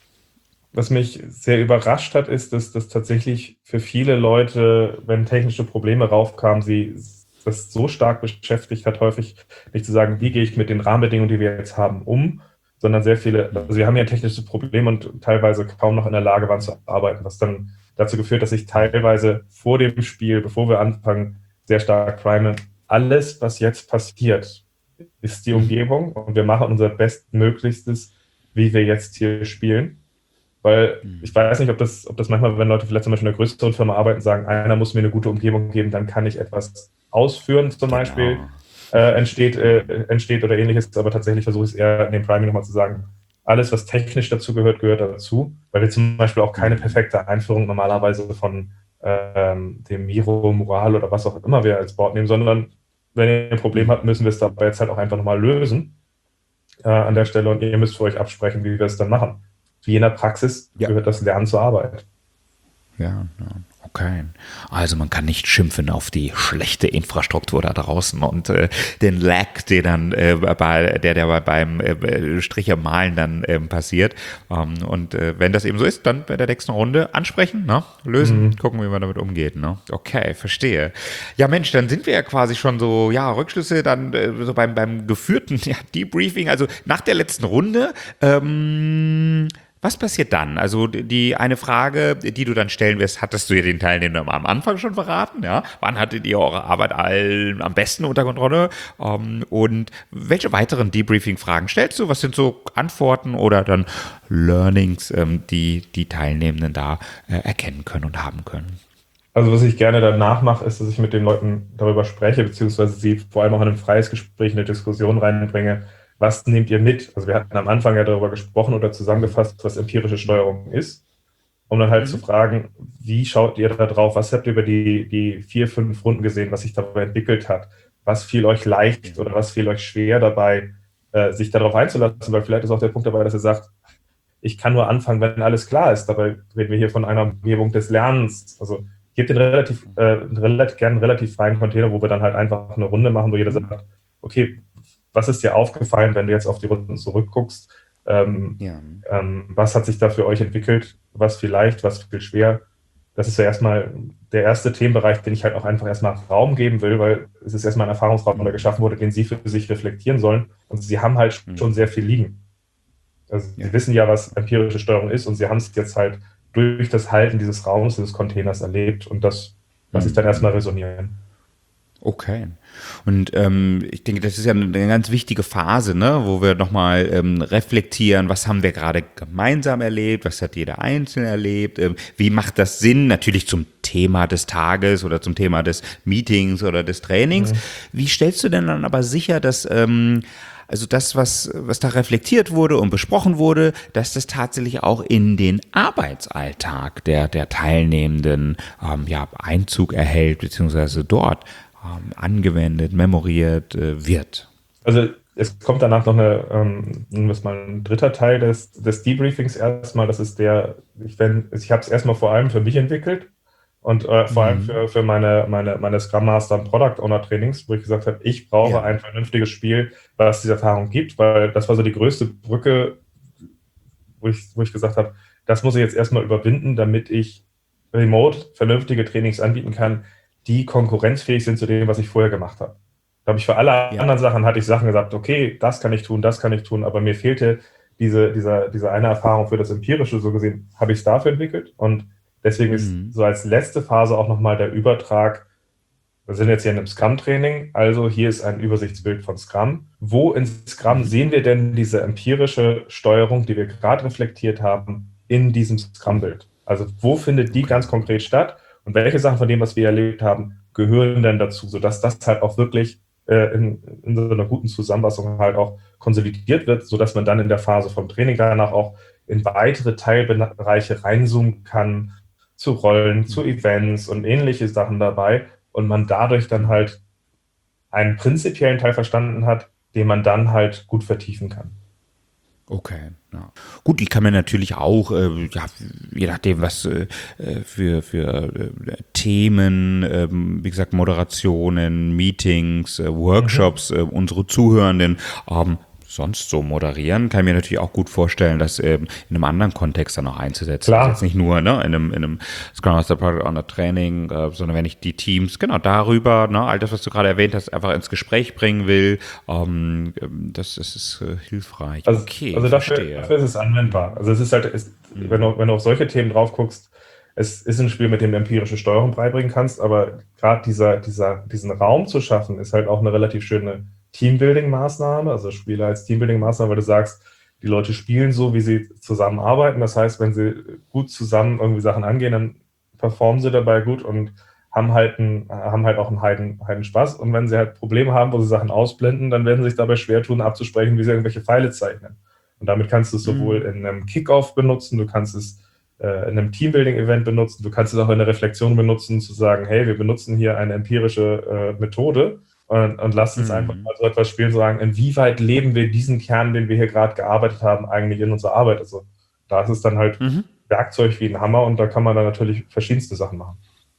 Was mich sehr überrascht hat, ist, dass das tatsächlich für viele Leute, wenn technische Probleme raufkamen, sie das so stark beschäftigt hat, häufig nicht zu sagen, wie gehe ich mit den Rahmenbedingungen, die wir jetzt haben, um, sondern sehr viele, also wir haben ja ein technisches Problem und teilweise kaum noch in der Lage waren zu arbeiten, was dann dazu geführt, dass ich teilweise vor dem Spiel, bevor wir anfangen, sehr stark prime. Alles, was jetzt passiert, ist die Umgebung und wir machen unser Bestmöglichstes, wie wir jetzt hier spielen. Weil ich weiß nicht, ob das, ob das manchmal, wenn Leute vielleicht zum Beispiel in einer größeren Firma arbeiten, sagen, einer muss mir eine gute Umgebung geben, dann kann ich etwas ausführen zum genau. Beispiel, äh, entsteht, äh, entsteht oder ähnliches. Aber tatsächlich versuche ich es eher in dem Priming nochmal zu sagen, alles, was technisch dazu gehört, gehört dazu. Weil wir zum Beispiel auch keine perfekte Einführung normalerweise von ähm, dem Miro, Mural oder was auch immer wir als Board nehmen, sondern wenn ihr ein Problem habt, müssen wir es dabei jetzt halt auch einfach nochmal lösen äh, an der Stelle und ihr müsst für euch absprechen, wie wir es dann machen. Wie in der Praxis Ja. gehört das Lernen zur Arbeit. Ja, ja, okay. Also man kann nicht schimpfen auf die schlechte Infrastruktur da draußen und äh, den Lag, der dann äh, bei, der, der beim äh, Striche malen dann ähm, passiert. Ähm, und äh, wenn das eben so ist, dann bei der nächsten Runde ansprechen, ne? Lösen, mhm. gucken, wie man damit umgeht. Ne? Okay, verstehe. Ja Mensch, dann sind wir ja quasi schon so, ja, Rückschlüsse dann äh, so beim, beim geführten ja, Debriefing, also nach der letzten Runde, ähm, was passiert dann? Also die eine Frage, die du dann stellen wirst, hattest du ja den Teilnehmern am Anfang schon verraten, ja? Wann hattet ihr eure Arbeit all, am besten unter Kontrolle? Um, und welche weiteren Debriefing-Fragen stellst du? Was sind so Antworten oder dann Learnings, ähm, die die Teilnehmenden da äh, erkennen können und haben können? Also was ich gerne danach mache, ist, dass ich mit den Leuten darüber spreche, beziehungsweise sie vor allem auch in ein freies Gespräch, eine Diskussion reinbringe. Was nehmt ihr mit? Also wir hatten am Anfang ja darüber gesprochen oder zusammengefasst, was empirische Steuerung ist, um dann halt mhm. zu fragen, wie schaut ihr da drauf? Was habt ihr über die, die vier, fünf Runden gesehen, was sich dabei entwickelt hat? Was fiel euch leicht oder was fiel euch schwer dabei, äh, sich darauf einzulassen? Weil vielleicht ist auch der Punkt dabei, dass ihr sagt, ich kann nur anfangen, wenn alles klar ist. Dabei reden wir hier von einer Umgebung des Lernens. Also gebt den relativ, äh, relativ gerne einen relativ freien Container, wo wir dann halt einfach eine Runde machen, wo jeder sagt, okay, was ist dir aufgefallen, wenn du jetzt auf die Runden zurückguckst? Ähm, ja. ähm, was hat sich da für euch entwickelt? Was viel leicht, was viel schwer? Das ist ja erstmal der erste Themenbereich, den ich halt auch einfach erstmal Raum geben will, weil es ist erstmal ein Erfahrungsraum, der geschaffen wurde, den sie für sich reflektieren sollen. Und sie haben halt mhm. schon sehr viel liegen. Also ja. sie wissen ja, was empirische Steuerung ist und sie haben es jetzt halt durch das Halten dieses Raums, dieses Containers erlebt und das lasse ich dann erstmal resonieren. Okay. Und ähm, ich denke, das ist ja eine, eine ganz wichtige Phase, ne, wo wir nochmal ähm, reflektieren, was haben wir gerade gemeinsam erlebt, was hat jeder Einzelne erlebt, ähm, wie macht das Sinn, natürlich zum Thema des Tages oder zum Thema des Meetings oder des Trainings. Mhm. Wie stellst du denn dann aber sicher, dass ähm, also das, was, was da reflektiert wurde und besprochen wurde, dass das tatsächlich auch in den Arbeitsalltag der, der Teilnehmenden ähm, ja, Einzug erhält, beziehungsweise dort ähm, angewendet, memoriert äh, wird? Also es kommt danach noch eine, ähm, das mal ein dritter Teil des, des Debriefings erstmal, das ist der, ich, ich habe es erstmal vor allem für mich entwickelt und äh, vor mhm. allem für, für meine, meine, meine Scrum Master und Product Owner Trainings, wo ich gesagt habe, ich brauche ja. ein vernünftiges Spiel, was diese Erfahrung gibt, weil das war so die größte Brücke, wo ich, wo ich gesagt habe, das muss ich jetzt erstmal überwinden, damit ich remote vernünftige Trainings anbieten kann, die konkurrenzfähig sind zu dem, was ich vorher gemacht habe. Da habe ich für alle ja. anderen Sachen, hatte ich Sachen gesagt, okay, das kann ich tun, das kann ich tun, aber mir fehlte diese, diese, diese eine Erfahrung für das Empirische, so gesehen, habe ich es dafür entwickelt und deswegen mhm. ist so als letzte Phase auch nochmal der Übertrag, wir sind jetzt hier in einem Scrum-Training, also hier ist ein Übersichtsbild von Scrum. Wo in Scrum mhm. sehen wir denn diese empirische Steuerung, die wir gerade reflektiert haben, in diesem Scrum-Bild? Also wo findet die ganz konkret statt? Und welche Sachen von dem, was wir erlebt haben, gehören denn dazu, sodass das halt auch wirklich äh, in, in so einer guten Zusammenfassung halt auch konsolidiert wird, sodass man dann in der Phase vom Training danach auch in weitere Teilbereiche reinzoomen kann, zu Rollen, zu Events und ähnliche Sachen dabei und man dadurch dann halt einen prinzipiellen Teil verstanden hat, den man dann halt gut vertiefen kann. Okay, ja. Gut, die kann man natürlich auch, äh, ja, je nachdem, was äh, für, für äh, Themen, äh, wie gesagt, Moderationen, Meetings, äh, Workshops, mhm. äh, unsere Zuhörenden ähm, sonst so moderieren, kann ich mir natürlich auch gut vorstellen, das ähm, in einem anderen Kontext dann auch einzusetzen. Klar. Also jetzt nicht nur ne, in einem, in einem Scrum Master Product Owner Training, äh, sondern wenn ich die Teams genau darüber, ne, all das, was du gerade erwähnt hast, einfach ins Gespräch bringen will, ähm, das, das ist äh, hilfreich. Also, okay, also dafür, dafür ist es anwendbar. Also es ist halt, es, mhm. wenn, du, wenn du auf solche Themen drauf guckst, es ist ein Spiel, mit dem du empirische Steuerung beibringen kannst, aber gerade dieser, dieser, diesen Raum zu schaffen, ist halt auch eine relativ schöne Teambuilding-Maßnahme, also Spiele als Teambuilding-Maßnahme, weil du sagst, die Leute spielen so, wie sie zusammenarbeiten. Das heißt, wenn sie gut zusammen irgendwie Sachen angehen, dann performen sie dabei gut und haben halt, ein, haben halt auch einen Heiden, Heiden Spaß. Und wenn sie halt Probleme haben, wo sie Sachen ausblenden, dann werden sie sich dabei schwer tun, abzusprechen, wie sie irgendwelche Pfeile zeichnen. Und damit kannst du es sowohl mhm. in einem Kickoff benutzen, du kannst es äh, in einem Teambuilding-Event benutzen. Du kannst es auch in der Reflexion benutzen, zu sagen, hey, wir benutzen hier eine empirische äh, Methode und, und lass uns mhm. einfach mal so etwas spielen, sagen, inwieweit leben wir diesen Kern, den wir hier gerade gearbeitet haben, eigentlich in unserer Arbeit. Also da ist es dann halt mhm. Werkzeug wie ein Hammer und da kann man dann natürlich verschiedenste Sachen machen.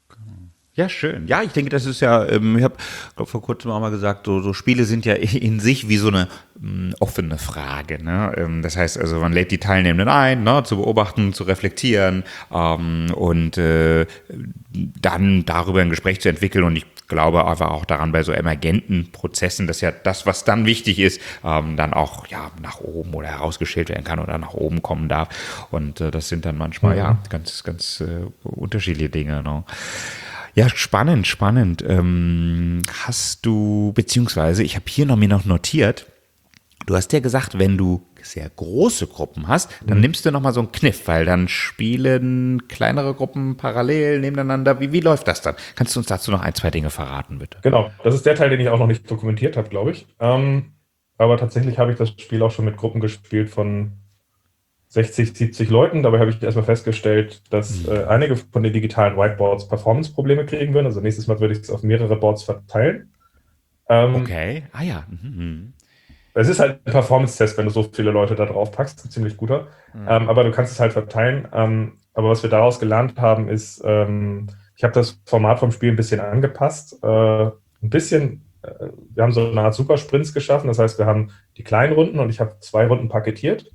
Ja, schön. Ja, ich denke, das ist ja, ähm, ich habe glaub, vor kurzem auch mal gesagt, so, so Spiele sind ja in sich wie so eine ähm, offene Frage. Ne? Ähm, das heißt also, man lädt die Teilnehmenden ein, ne, zu beobachten, zu reflektieren ähm, und äh, dann darüber ein Gespräch zu entwickeln. Und ich glaube einfach auch daran, bei so emergenten Prozessen, dass ja das, was dann wichtig ist, ähm, dann auch ja nach oben oder herausgestellt werden kann oder nach oben kommen darf. Und äh, das sind dann manchmal mhm. ja ganz, ganz äh, unterschiedliche Dinge. Ne? Ja, spannend, spannend. Ähm, hast du, beziehungsweise, ich habe hier noch mir noch notiert, du hast ja gesagt, wenn du sehr große Gruppen hast, dann mhm. nimmst du nochmal so einen Kniff, weil dann spielen kleinere Gruppen parallel nebeneinander. Wie, wie läuft das dann? Kannst du uns dazu noch ein, zwei Dinge verraten, bitte? Genau, das ist der Teil, den ich auch noch nicht dokumentiert habe, glaube ich. Ähm, aber tatsächlich habe ich das Spiel auch schon mit Gruppen gespielt von sechzig, siebzig Leuten. Dabei habe ich erstmal festgestellt, dass äh, einige von den digitalen Whiteboards Performance-Probleme kriegen würden. Also nächstes Mal würde ich es auf mehrere Boards verteilen. Ähm, okay, ah ja. Mhm. Es ist halt ein Performance-Test, wenn du so viele Leute da drauf packst. Ein ziemlich guter. Mhm. Ähm, aber du kannst es halt verteilen. Ähm, aber was wir daraus gelernt haben, ist, ähm, ich habe das Format vom Spiel ein bisschen angepasst. Äh, ein bisschen, äh, wir haben so eine Art Supersprints geschaffen. Das heißt, wir haben die kleinen Runden und ich habe zwei Runden paketiert.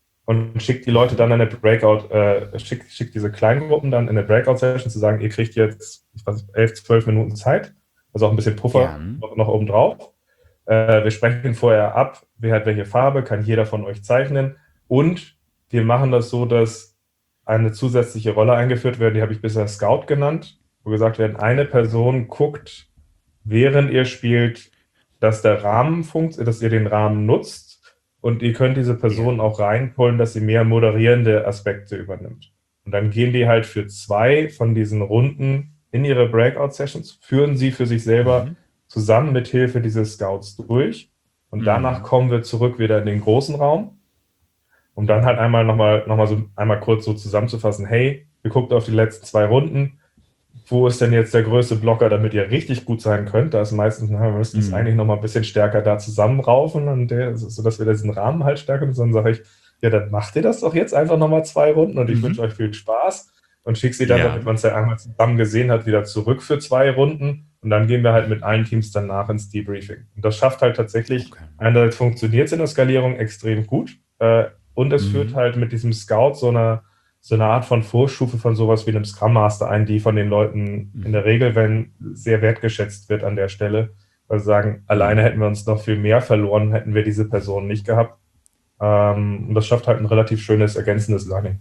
Und schickt die Leute dann in eine Breakout, äh, schickt, schickt diese kleinen Gruppen dann in eine Breakout-Session zu sagen, ihr kriegt jetzt ich weiß, elf, zwölf Minuten Zeit, also auch ein bisschen Puffer ja. noch, noch oben drauf. Äh, wir sprechen vorher ab, wer hat welche Farbe, kann jeder von euch zeichnen. Und wir machen das so, dass eine zusätzliche Rolle eingeführt wird, die habe ich bisher Scout genannt, wo gesagt wird, eine Person guckt, während ihr spielt, dass der Rahmen funkt, dass ihr den Rahmen nutzt. Und ihr könnt diese Person auch reinpullen, dass sie mehr moderierende Aspekte übernimmt. Und dann gehen die halt für zwei von diesen Runden in ihre Breakout-Sessions, führen sie für sich selber mhm. zusammen mit Hilfe dieses Scouts durch. Und mhm. danach kommen wir zurück wieder in den großen Raum, um dann halt einmal nochmal noch mal so einmal kurz so zusammenzufassen, hey, ihr guckt auf die letzten zwei Runden, wo ist denn jetzt der größte Blocker, damit ihr richtig gut sein könnt? Da ist meistens, na, wir müssen es mhm. eigentlich noch mal ein bisschen stärker da zusammenraufen, und der, sodass wir diesen Rahmen halt stärker haben. Dann sage ich, ja, dann macht ihr das doch jetzt einfach noch mal zwei Runden und ich mhm. wünsche euch viel Spaß und schicke sie dann, ja. damit man es ja einmal zusammen gesehen hat, wieder zurück für zwei Runden und dann gehen wir halt mit allen Teams danach ins Debriefing. Und das schafft halt tatsächlich, okay. einerseits funktioniert es in der Skalierung extrem gut äh, und es mhm. führt halt mit diesem Scout so eine so eine Art von Vorstufe von sowas wie einem Scrum Master ein, die von den Leuten in der Regel, wenn sehr wertgeschätzt wird an der Stelle, weil sie sagen, alleine hätten wir uns noch viel mehr verloren, hätten wir diese Person nicht gehabt. Ähm, und das schafft halt ein relativ schönes, ergänzendes Learning.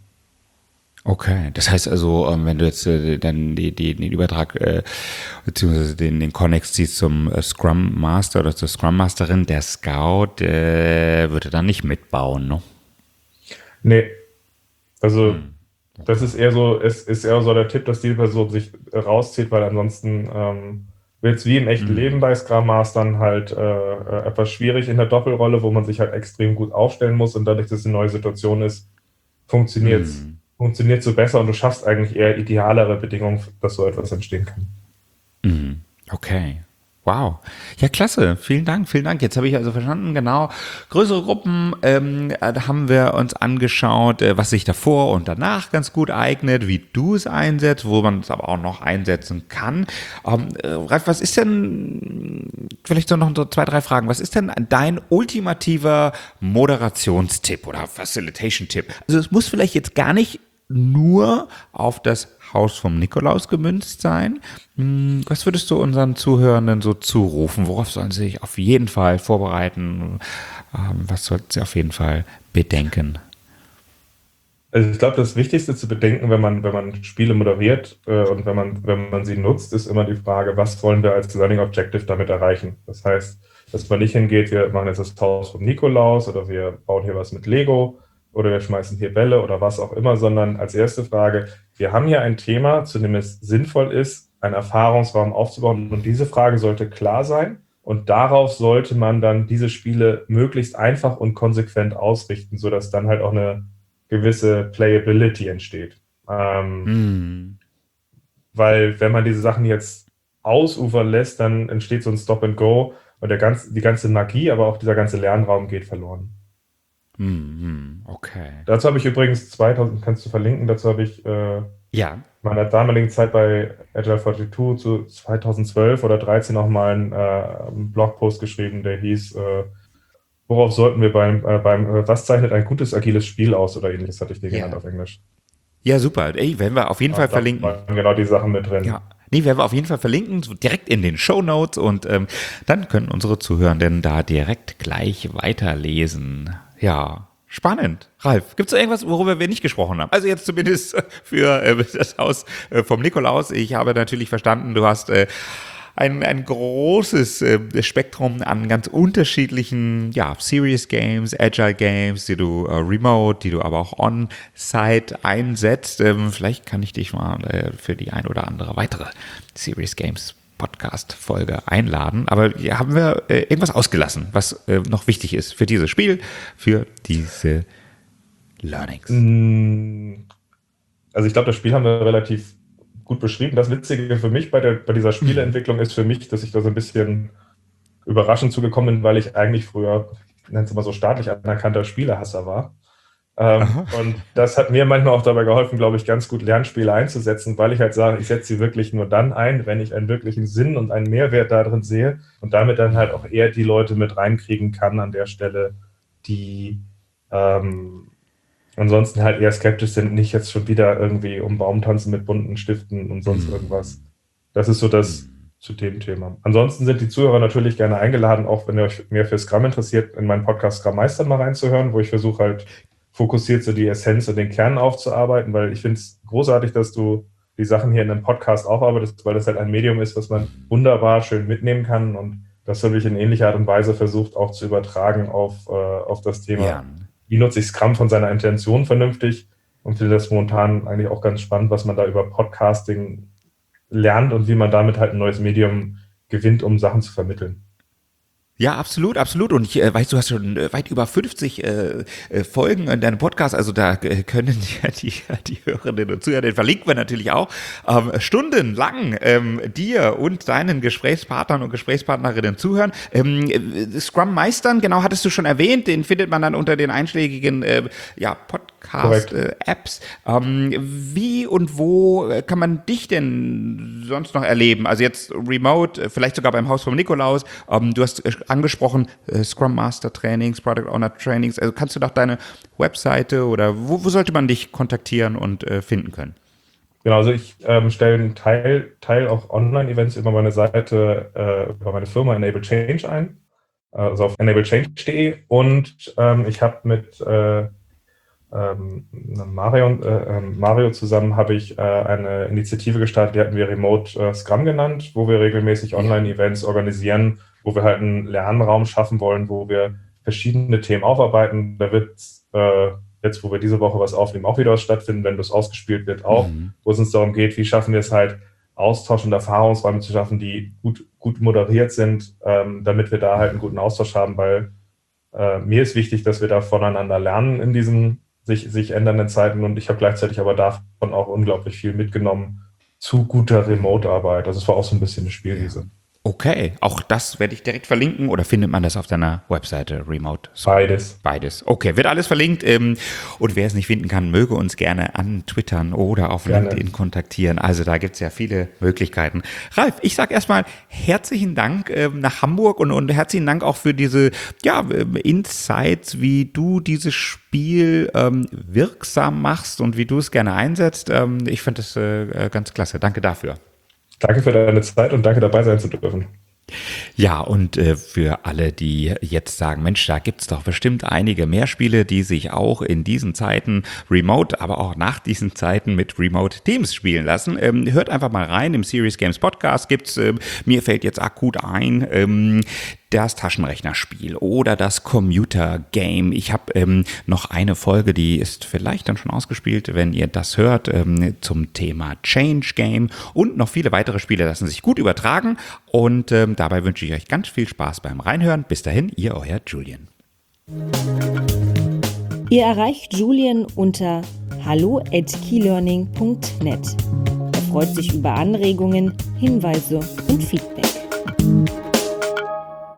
Okay, das heißt also, wenn du jetzt äh, dann die, die, den Übertrag äh, beziehungsweise den, den Connex ziehst zum äh, Scrum Master oder zur Scrum Masterin, der Scout äh, würde dann nicht mitbauen, ne? Nee. Also hm. das ist eher so, es ist eher so der Tipp, dass die Person sich rauszieht, weil ansonsten ähm, wird es wie im echten hm. Leben bei Scrum Mastern halt äh, etwas schwierig in der Doppelrolle, wo man sich halt extrem gut aufstellen muss und dadurch, dass es eine neue Situation ist, funktioniert es hm. funktioniert so besser und du schaffst eigentlich eher idealere Bedingungen, dass so etwas entstehen kann. Hm. Okay. Wow. Ja, klasse. Vielen Dank, vielen Dank. Jetzt habe ich also verstanden, genau, größere Gruppen, ähm, da haben wir uns angeschaut, äh, was sich davor und danach ganz gut eignet, wie du es einsetzt, wo man es aber auch noch einsetzen kann. Ähm, äh, Ralf, was ist denn, vielleicht so noch so zwei, drei Fragen, was ist denn dein ultimativer Moderationstipp oder Facilitation-Tipp? Also es muss vielleicht jetzt gar nicht nur auf das Haus vom Nikolaus gemünzt sein. Was würdest du unseren Zuhörenden so zurufen? Worauf sollen sie sich auf jeden Fall vorbereiten? Was sollten sie auf jeden Fall bedenken? Also ich glaube, das Wichtigste zu bedenken, wenn man, wenn man Spiele moderiert äh, und wenn man, wenn man sie nutzt, ist immer die Frage, was wollen wir als Learning Objective damit erreichen? Das heißt, dass man nicht hingeht, wir machen jetzt das Haus vom Nikolaus oder wir bauen hier was mit Lego oder wir schmeißen hier Bälle oder was auch immer, sondern als erste Frage, wir haben hier ein Thema, zu dem es sinnvoll ist, einen Erfahrungsraum aufzubauen und diese Frage sollte klar sein und darauf sollte man dann diese Spiele möglichst einfach und konsequent ausrichten, sodass dann halt auch eine gewisse Playability entsteht. Ähm, Mhm. Weil wenn man diese Sachen jetzt ausufern lässt, dann entsteht so ein Stop and Go und der ganze, die ganze Magie, aber auch dieser ganze Lernraum geht verloren. Mhm. Okay. Dazu habe ich übrigens zweitausend, kannst du verlinken, dazu habe ich äh, Ja. meiner damaligen Zeit bei Agile zweiundvierzig zu zweitausendzwölf oder dreizehn auch mal einen, äh, einen Blogpost geschrieben, der hieß, äh, worauf sollten wir beim, äh, beim äh, was zeichnet ein gutes agiles Spiel aus oder ähnliches, hatte ich den Ja. genannt auf Englisch. Ja, super. Ey, werden wir auf jeden Ja, Fall da verlinken. waren genau die Sachen mit drin. Ja. Nee, werden wir auf jeden Fall verlinken, so direkt in den Shownotes und ähm, dann können unsere Zuhörenden da direkt gleich weiterlesen. Ja, spannend. Ralf, gibt es irgendwas, worüber wir nicht gesprochen haben? Also jetzt zumindest für äh, das Haus äh, vom Nikolaus. Ich habe natürlich verstanden, du hast äh, ein, ein großes äh, Spektrum an ganz unterschiedlichen, ja, Serious Games, Agile Games, die du äh, remote, die du aber auch on-site einsetzt. Ähm, vielleicht kann ich dich mal äh, für die ein oder andere weitere Serious Games Podcast-Folge einladen. Aber hier haben wir äh, irgendwas ausgelassen, was äh, noch wichtig ist für dieses Spiel, für diese Learnings. Also ich glaube, das Spiel haben wir relativ gut beschrieben. Das Witzige für mich bei, der, bei dieser Spieleentwicklung ist für mich, dass ich da so ein bisschen überraschend zugekommen bin, weil ich eigentlich früher, ich nenne es mal so, staatlich anerkannter Spielehasser war. Ähm, und das hat mir manchmal auch dabei geholfen, glaube ich, ganz gut Lernspiele einzusetzen, weil ich halt sage, ich setze sie wirklich nur dann ein, wenn ich einen wirklichen Sinn und einen Mehrwert darin sehe und damit dann halt auch eher die Leute mit reinkriegen kann an der Stelle, die ähm, ansonsten halt eher skeptisch sind, nicht jetzt schon wieder irgendwie um Baum tanzen mit bunten Stiften und sonst irgendwas. Das ist so das zu dem Thema. Ansonsten sind die Zuhörer natürlich gerne eingeladen, auch wenn ihr euch mehr für Scrum interessiert, in meinen Podcast Scrum Meister mal reinzuhören, wo ich versuche halt fokussiert so die Essenz und den Kern aufzuarbeiten, weil ich finde es großartig, dass du die Sachen hier in einem Podcast aufarbeitest, weil das halt ein Medium ist, was man wunderbar schön mitnehmen kann und das habe ich in ähnlicher Art und Weise versucht auch zu übertragen auf, äh, auf das Thema. Ja. Wie nutze ich Scrum von seiner Intention vernünftig und finde das momentan eigentlich auch ganz spannend, was man da über Podcasting lernt und wie man damit halt ein neues Medium gewinnt, um Sachen zu vermitteln. Ja, absolut, absolut. Und ich äh, weiß, du hast schon äh, weit über fünfzig äh, äh, Folgen in deinem Podcast, also da äh, können ja die, die Hörerinnen und Zuhörer, den verlinken wir natürlich auch, ähm, stundenlang ähm, dir und deinen Gesprächspartnern und Gesprächspartnerinnen zuhören. Ähm, äh, Scrum Meistern, genau, hattest du schon erwähnt, den findet man dann unter den einschlägigen äh, ja, Podcast-Apps. Äh, ähm, wie und wo kann man dich denn sonst noch erleben? Also jetzt remote, vielleicht sogar beim Haus vom Nikolaus. Ähm, du hast äh, angesprochen, äh, Scrum Master Trainings, Product Owner Trainings. Also kannst du doch deine Webseite oder wo, wo sollte man dich kontaktieren und äh, finden können? Genau, also ich ähm, stelle einen Teil, Teil auch Online-Events über meine Seite, äh, über meine Firma Enable Change ein, also auf enable change punkt de und ähm, ich habe mit äh, ähm, Mario, äh, Mario zusammen habe ich äh, eine Initiative gestartet, die hatten wir Remote äh, Scrum genannt, wo wir regelmäßig Online-Events organisieren, wo wir halt einen Lernraum schaffen wollen, wo wir verschiedene Themen aufarbeiten. Da wird äh, jetzt, wo wir diese Woche was aufnehmen, auch wieder was stattfinden, wenn das ausgespielt wird, auch, mhm. wo es uns darum geht, wie schaffen wir es halt, Austausch und Erfahrungsräume zu schaffen, die gut, gut moderiert sind, ähm, damit wir da halt einen guten Austausch haben, weil äh, mir ist wichtig, dass wir da voneinander lernen in diesen sich, sich ändernden Zeiten und ich habe gleichzeitig aber davon auch unglaublich viel mitgenommen zu guter Remote-Arbeit. Also es war auch so ein bisschen eine Spielwiese. Okay, auch das werde ich direkt verlinken oder findet man das auf deiner Webseite Remote? Beides. Beides. Okay, wird alles verlinkt. Ähm, und wer es nicht finden kann, möge uns gerne antwittern oder auf gerne. LinkedIn kontaktieren. Also da gibt es ja viele Möglichkeiten. Ralf, ich sage erstmal herzlichen Dank ähm, nach Hamburg und, und herzlichen Dank auch für diese ja, Insights, wie du dieses Spiel ähm, wirksam machst und wie du es gerne einsetzt. Ähm, ich finde das äh, ganz klasse. Danke dafür. Danke für deine Zeit und danke, dabei sein zu dürfen. Ja, und äh, für alle, die jetzt sagen, Mensch, da gibt's doch bestimmt einige mehr Spiele, die sich auch in diesen Zeiten remote, aber auch nach diesen Zeiten mit Remote Teams spielen lassen. Ähm, hört einfach mal rein, im Serious Games Podcast gibt's, äh, mir fällt jetzt akut ein, ähm, das Taschenrechnerspiel oder das Commuter Game. Ich habe ähm, noch eine Folge, die ist vielleicht dann schon ausgespielt, wenn ihr das hört, ähm, zum Thema Change Game und noch viele weitere Spiele lassen sich gut übertragen und ähm, dabei wünsche ich euch ganz viel Spaß beim Reinhören. Bis dahin, ihr euer Julian. Ihr erreicht Julian unter hallo at keylearning punkt net. Er freut sich über Anregungen, Hinweise und Feedback.